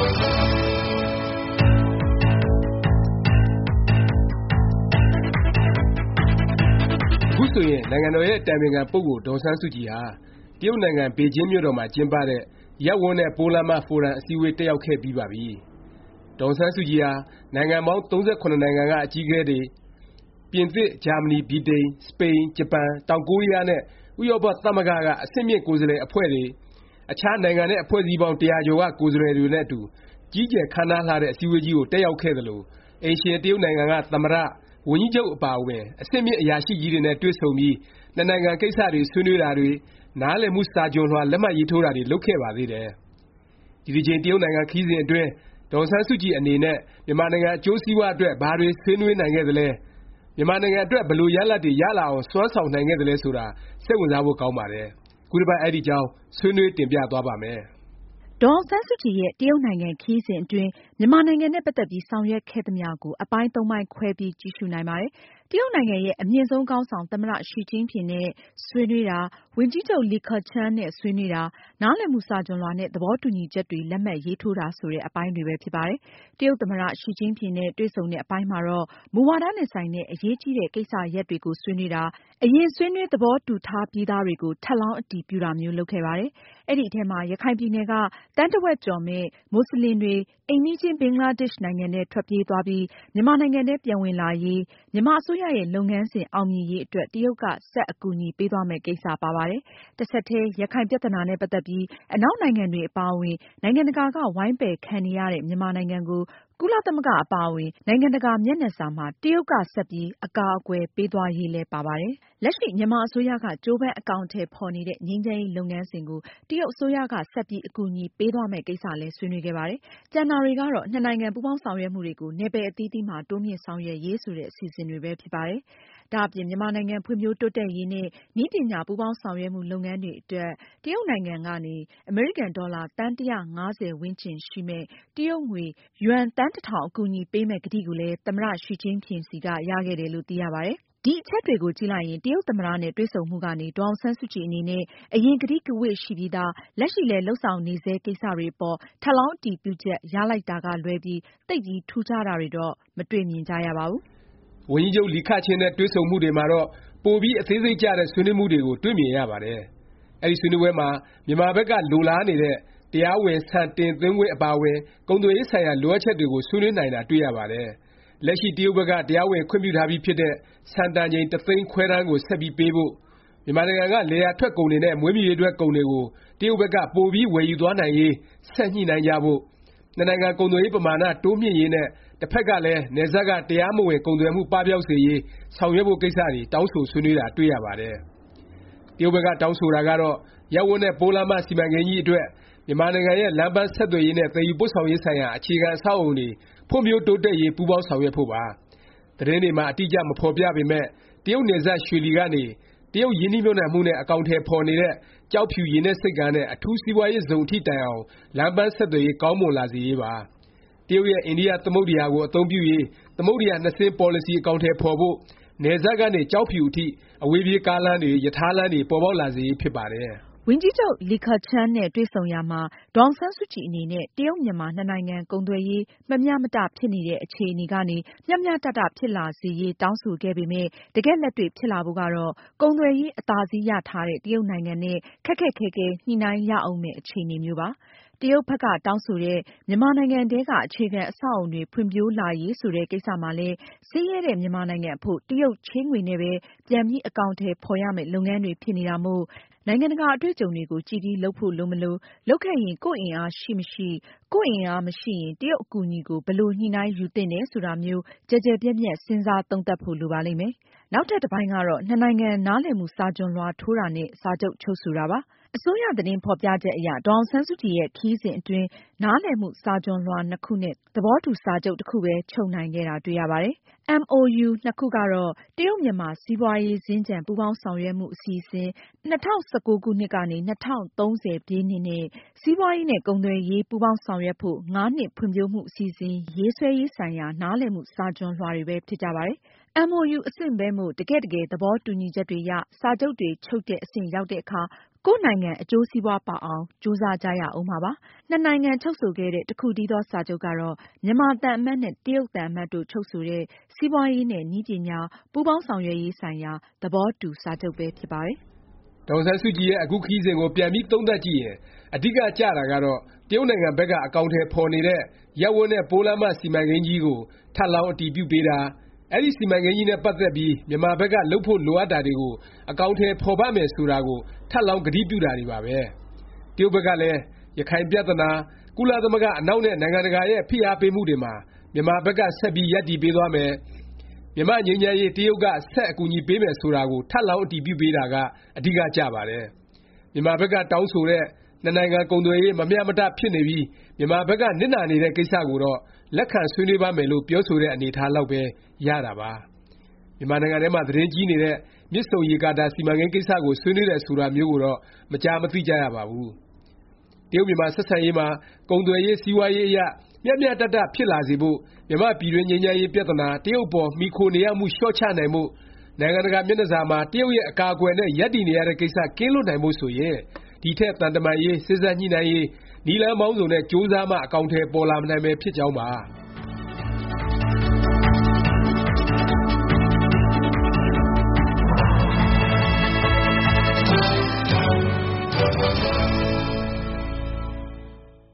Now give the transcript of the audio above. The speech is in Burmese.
အခုဆိုရင်နိုင်ငံတော်ရဲ့အတိုင်ပင်ခံပုဂ္ဂိုလ်ဒေါ်အောင်ဆန်းစုကြည်ဟာတရုတ်နိုင်ငံပေကျင်းမြို့တော်မှာကျင်းပတဲ့ရပ်ဝန်းနဲ့ပိုးလမ်းမဖိုရမ်အစည်းအဝေးတက်ရောက်ခဲ့ပြီးပါပြီ။ဒေါ်အောင်ဆန်းစုကြည်ဟာနိုင်ငံပေါင်း 37 နိုင်ငံကအကြီးအကဲတွေပြင်သစ်၊ဂျာမနီ၊ဗြိတိန်၊စပိန်၊ဂျပန်၊တောင်ကိုရီးယားနဲ့ဥရောပသမဂ္ဂကအဆင့်မြင့်ကိုယ်စားလှယ်အဖွဲ့တွေအခြားနိုင်ငံနဲ့အဖွဲ့အစည်းပေါင်း100ကျော်ကကိုယ်စားလှယ်တွေနဲ့အတူကြီးကျယ်ခမ်းနားလှတဲ့အစည်းအဝေးကြီးကိုတက်ရောက်ခဲ့သလိုအိမ်ရှင်တရုတ်နိုင်ငံကသမ္မတဝန်ကြီးချုပ်အပါအဝင်အဆင့်မြင့်အရာရှိကြီးတွေနဲ့တွေ့ဆုံပြီးနှစ်နိုင်ငံကိစ္စတွေဆွေးနွေးတာတွေနားလည်မှုစာချွန်လွှာလက်မှတ်ရေးထိုးတာတွေလုပ်ခဲ့ပါသေးတယ်။ဒီတစ်ကြိမ်တရုတ်နိုင်ငံခရီးစဉ်အတွင်းဒေါ်အောင်ဆန်းစုကြည်အနေနဲ့မြန်မာနိုင်ငံအကျိုးစီးပွားအတွက်ဘာတွေဆွေးနွေးနိုင်ခဲ့သလဲမြန်မာနိုင်ငံအတွက်ဘယ်လိုရလဒ်တွေရလာအောင်စွမ်းဆောင်နိုင်ခဲ့သလဲဆိုတာစိတ်ဝင်စားဖို့ကောင်းပါတယ်။ခုတစ်ပတ်အဲ့ဒီအကြောင်းဆွေးနွေးတင်ပြသွားပါ့မယ်။ဒေါ်အောင်ဆန်းစုကြည်ရဲ့တရုတ်နိုင်ငံခရီးစဉ်အတွင်းမြန်မာနိုင်ငံနဲ့ပတ်သက်ပြီးဆောင်ရွက်ခဲ့သမျှကိုအပိုင်း ၃ ပိုင်းခွဲပြီးကြည့်ရှုနိုင်ပါတယ်။တရုတ်နိုင်ငံရဲ့အမြင့်ဆုံးခေါင်းဆောင်သမ္မတရှီကျင်းဖျင်နဲ့ဆွေးနွေးတာ၊ဝန်ကြီးချုပ်လီခချန်းနဲ့ဆွေးနွေးတာ၊နားလည်မှုစာချွန်လွှာနဲ့သဘောတူညီချက်တွေလက်မှတ်ရေးထိုးတာဆိုတဲ့အပိုင်းတွေပဲဖြစ်ပါတယ်။တရုတ်သမ္မတရှီကျင်းဖျင်နဲ့တွေ့ဆုံတဲ့အပိုင်းမှာတော့မူဝါဒနဲ့ဆိုင်တဲ့အရေးကြီးတဲ့ကိစ္စရပ်တွေကိုဆွေးနွေးတာ၊အရင်ဆွေးနွေးသဘောတူထားပြီးသားတွေကိုထပ်လောင်းအတည်ပြုတာမျိုးလုပ်ခဲ့ပါတယ်။အဲဒီအထဲမှာရခိုင်ပြည်နယ်ကသန်းတစ်ဝက်ကျော်မယ့်မွတ်စလင်တွေအိမ်နီးချင်းဘင်္ဂလားဒေ့ရှ်နိုင်ငံထဲထွက်ပြေးသွားပြီးမြန်မာနိုင်ငံထဲပြန်ဝင်လာရေးမြန်မာအစိုးရရဲ့လုပ်ငန်းစဉ်အောင်မြင်ရေးအတွက်တရုတ်ကဆက်အကူအညီပေးသွားမယ့်ကိစ္စပါပါတယ်။တဆက်တည်းရခိုင်ပြဿနာနဲ့ပတ်သက်ပြီးအနောက်နိုင်ငံတွေအပါအဝင်နိုင်ငံတကာကဝိုင်းပယ်ခံနေရတဲ့မြန်မာနိုင်ငံကိုကုလသမဂ္ဂအပါအဝင်နိုင်ငံတကာမျက်နှာစာမှာတရုတ်ကဆက်ပြီးအကာအကွယ်ပေးသွားရေးလည်းပါပါတယ်။လက်ရှိမြန်မာအစိုးရကကြိုးပမ်းအကောင်အထည်ဖော်နေတဲ့ငြိမ်းချမ်းရေးလုပ်ငန်းစဉ်ကိုတရုတ်အစိုးရကဆက်ပြီးအကူအညီပေးသွားမယ့်ကိစ္စလည်းဆွေးနွေးခဲ့ပါတယ်။ကျန်တာတွေကတော့နှစ်နိုင်ငံပူးပေါင်းဆောင်ရွက်မှုတွေကိုနယ်ပယ်အသီးသီးမှာတိုးမြှင့်ဆောင်ရွက်ရေးဆိုတဲ့အစီအစဉ်တွေပဲဖြစ်ပါတယ်။ဒါ့အပြင်မြန်မာနိုင်ငံဖွံ့ဖြိုးတိုးတက်ရေးနဲ့နည်းပညာပူးပေါင်းဆောင်ရွက်မှုလုပ်ငန်းတွေအတွက်တရုတ်နိုင်ငံကနေအမေရိကန်ဒေါ်လာသန်း150ဝန်းကျင်ရှိမယ့်တရုတ်ငွေယွမ်သန်း 1000အကူအညီပေးမယ့်ကတိကိုလည်းသမ္မတရှီကျင်းဖျင်ဆီကရခဲ့တယ်လို့သိရပါတယ်။ဒီအချက်တွေကိုကြည့်လိုက်ရင်တရုတ်သမ္မတနဲ့တွေ့ဆုံမှုကနေဒေါ်အောင်ဆန်းစုကြည်အနေနဲ့အရင်ကတိကဝတ်ရှိပြီးသားလက်ရှိလည်းလုပ်ဆောင်နေဆဲကိစ္စတွေအပေါ်ထပ်လောင်းအတည်ပြုချက်ရလိုက်တာကလွဲပြီးသိပ်ပြီးထူးခြားတာတွေတော့မတွေ့မြင်ကြရပါဘူး။ဝန်ကြီးချုပ်လီခချန်းနဲ့တွေ့ဆုံမှုတွေမှာတော့ပိုပြီးအသေးစိတ်ကျတဲ့ဆွေးနွေးမှုတွေကိုတွေ့မြင်ရပါတယ်။အဲဒီဆွေးနွေးပွဲမှာမြန်မာဘက်ကလိုလားနေတဲ့တရားဝင်ဆန်တင်သွင်းခွင့်အပါအဝင်ကုန်သွယ်ရေးဆိုင်ရာလိုအပ်ချက်တွေကိုဆွေးနွေးနိုင်တာတွေ့ရပါတယ်။လက်ရှိတရုတ်ဘက်ကတရားဝင်ခွင့်ပြုထားပြီးဖြစ်တဲ့ဆန်တန်ချိန်1 သိန်းခွဲတန်းကိုဆက်ပြီးပေးဖို့မြန်မာနိုင်ငံကလယ်ယာထွက်ကုန်တွေနဲ့မွေးမြူရေးထွက်ကုန်တွေကိုတရုတ်ဘက်ကပိုပြီးဝယ်ယူသွားနိုင်ရေးဆက်ညှိနှိုင်းကြဖို့နှစ်နိုင်ငံကုန်သွယ်ရေးပမာဏတိုးမြင့်ရေးနဲ့တစ်ဖက်ကလည်းနယ်စပ်ကတရားမဝင်ကုန်သွယ်မှုပပျောက်စေရေးဆောင်ရွက်ဖို့ကိစ္စတွေတောင်းဆိုဆွေးနွေးတာတွေ့ရပါတယ်။တရုတ်ဘက်ကတောင်းဆိုတာကတော့ရပ်ဝန်းနဲ့ပိုးလမ်းမစီမံကိန်းကြီးအတွက်မြန်မာနိုင်ငံရဲ့လမ်းပန်းဆက်သွယ်ရေးနဲ့သယ်ယူပို့ဆောင်ရေးဆိုင်ရာအခြေခံအဆောက်အဦတွေဖွံ့ဖြိုးတိုးတက်ရေးပူးပေါင်းဆောင်ရွက်ဖို့ပါ။သတင်းတွေမှာအတိအကျမဖော်ပြပေမယ့်တရုတ်နယ်စပ်ရွှေလီကနေတရုတ်ရင်းနှီးမြှုပ်နှံမှုနဲ့အကောင်အထည်ဖော်နေတဲ့ကျောက်ဖြူရေနက်ဆိပ်ကမ်းနဲ့အထူးစီးပွားရေးဇုံအထိတိုင်အောင်လမ်းပန်းဆက်သွယ်ရေးကောင်းမွန်လာစေရေးပါ။တရုတ်ရဲ့အိန္ဒိယသမုဒ္ဒရာကိုအသုံးပြုရေးသမုဒ္ဒရာနှစ်စင်းပေါ်လစီအကောင်အထည်ဖော်ဖို့နယ်စပ်ကနေကျောက်ဖြူအထိအဝေးပြေးကားလမ်းတွေရထားလမ်းတွေပေါ်ပေါက်လာစေရေးဖြစ်ပါတယ်။ဝန်ကြီးချုပ်လီခချန်းနဲ့တွေ့ဆုံရာမှာဒေါ်အောင်ဆန်းစုကြည်အနေနဲ့တရုတ်မြန်မာနှစ်နိုင်ငံကုန်သွယ်ရေးမမျှမတဖြစ်နေတဲ့အခြေအနေကနေမျှမျှတတဖြစ်လာစေရေးတောင်းဆိုခဲ့ပေမယ့်တကယ့်လက်တွေ့ဖြစ်လာဖို့ကတော့ကုန်သွယ်ရေးအသာစီးရထားတဲ့တရုတ်နိုင်ငံနဲ့ခက်ခက်ခဲခဲညှိနှိုင်းရဦးမယ့်အခြေအနေမျိုးပါ။တရုတ်ဘက်ကတောင်းဆိုတဲ့မြန်မာနိုင်ငံထဲကအခြေခံအဆောက်အဦတွေဖွံ့ဖြိုးလာရေးဆိုတဲ့ကိစ္စမှာလည်းဆင်းရဲတဲ့မြန်မာနိုင်ငံအဖို့တရုတ်ချေးငွေနဲ့ပဲပြန်ပြီးအကောင်အထည်ဖော်ရမယ့်လုပ်ငန်းတွေဖြစ်နေတာမို့နိုင်ငံတကာအတွေ့အကြုံတွေကိုကြည့်ပြီးလုပ်ဖို့လိုမလိုလုပ်ခဲ့ရင်ကိုယ့်အင်အားရှိမရှိကိုယ့်အင်အားမရှိရင်တရုတ်အကူအညီကိုဘယ်လိုညှိနှိုင်းယူသင့်တယ်ဆိုတာမျိုးကျယ်ကျယ်ပြန့်ပြန့်စဉ်းစားသုံးသပ်ဖို့လိုပါလိမ့်မယ်။နောက်ထပ်တစ်ပိုင်းကတော့နှစ်နိုင်ငံနားလည်မှုစာချွန်လွှာထိုးတာနဲ့စာချုပ်ချုပ်ဆိုတာပါ။အစိုးရသတင်းဖော်ပြချက်အရဒေါ်အောင်ဆန်းစုကြည်ရဲ့ခရီးစဉ်အတွင်းနားလည်မှုစာချွန်လွှာ2ခုနဲ့သဘောတူစာချုပ်တစ်ခုပဲချုပ်နိုင်ခဲ့တာတွေ့ရပါတယ်။ MOU 2ခုကတော့တရုတ်မြန်မာစီးပွားရေးစင်္ကြန်ပူးပေါင်းဆောင်ရွက်မှုအစီအစဉ်2019ခုနှစ်ကနေ2030ပြည့်နှစ်နဲ့စီးပွားရေးနဲ့ကုန်သွယ်ရေးပူးပေါင်းဆောင်ရွက်ဖို့5နှစ်ဖွံ့ဖြိုးမှုအစီအစဉ်ရေးဆွဲရေးဆိုင်ရာနားလည်မှုစာချွန်လွှာတွေပဲဖြစ်ကြပါတယ်။ MOU အဆင့်ပဲမို့တကယ့်တကယ်သဘောတူညီချက်တွေရစာချုပ်တွေချုပ်တဲ့အဆင့်ရောက်တဲ့အခါကိုယ့်နိုင်ငံအကျိုးစီးပွားပါအောင်ကြိုးစားကြရအောင်မှာပါ။နှစ်နိုင်ငံချုပ်ဆိုခဲ့တဲ့တစ်ခုတည်းသောစာချုပ်ကတော့မြန်မာသံအမတ်နဲ့တရုတ်သံအမတ်တို့ချုပ်ဆိုတဲ့စီးပွားရေးနဲ့နည်းပညာပူးပေါင်းဆောင်ရွက်ရေးဆိုင်ရာသဘောတူစာချုပ်ပဲဖြစ်ပါတယ်။ဒေါ်အောင်ဆန်းစုကြည်ရဲ့အခုခရီးစဉ်ကိုပြန်ပြီးသုံးသပ်ကြည့်ရင်အဓိကကျတာကတော့တရုတ်နိုင်ငံဘက်ကအကောင်အထည်ဖော်နေတဲ့ရပ်ဝန်းနဲ့ပိုးလမ်းမစီမံကိန်းကြီးကိုထပ်လောင်းအတည်ပြုပေးတာအဲဒီစီမံကိန်းကြီးနဲ့ပတ်သက်ပြီးမြန်မာဘက်ကလုပ်ဖို့လိုအပ်တာတွေကိုအကောင်အထည်ဖော်ပါမယ်ဆိုတာကိုထပ်လောင်းကတိပြုတာတွေပါပဲ။တရုတ်ဘက်ကလည်းရခိုင်ပြဿနာကုလသမဂ္ဂအနောက်နဲ့နိုင်ငံတကာရဲ့ဖိအားပေးမှုတွေမှာမြန်မာဘက်ကဆက်ပြီးရပ်တည်ပေးသွားမယ်မြန်မာ့ငြိမ်းချမ်းရေးတရုတ်ကဆက်အကူအညီပေးမယ်ဆိုတာကိုထပ်လောင်းအတည်ပြုပေးတာကအဓိကကျပါတယ်။မြန်မာဘက်ကတောင်းဆိုတဲ့နှစ်နိုင်ငံကုန်သွယ်ရေးမမျှမတဖြစ်နေပြီးမြန်မာဘက်ကနစ်နာနေတဲ့ကိစ္စကိုတော့လက်ခံဆွေးနွေးပါမယ်လို့ပြောဆိုတဲ့အနေအထားလောက်ပဲရတာပါ။မြန်မာနိုင်ငံထဲမှာသတင်းကြီးနေတဲ့မြစ်ဆုံရေကာတာစီမံကိန်းကိစ္စကိုဆွေးနွေးတယ်ဆိုတာမျိုးကိုတော့မကြားမသိကြရပါဘူး။တရုတ်မြန်မာဆက်ဆံရေးမှာကုန်သွယ်ရေးစီးပွားရေးအရမျှမျှတတဖြစ်လာစေဖို့မြန်မာ့ပြည်တွင်းငြိမ်းချမ်းရေးပြဿနာတရုတ်ပေါ်မှီခိုနေရမှုလျော့ချနိုင်ဖို့နိုင်ငံတကာမျက်နှာစာမှာတရုတ်ရဲ့အကာအကွယ်နဲ့ရပ်တည်နေရတဲ့ကိစ္စကင်းလွတ်နိုင်ဖို့ဆိုရင်ဒီထက်သံတမန်ရေးစေ့စပ်ညှိနှိုင်းရေးနည်းလမ်းပေါင်းစုံနဲ့ကြိုးစားမှအကောင်အထည်ပေါ်လာနိုင်မယ်ဖြစ်ကြောင်းပါ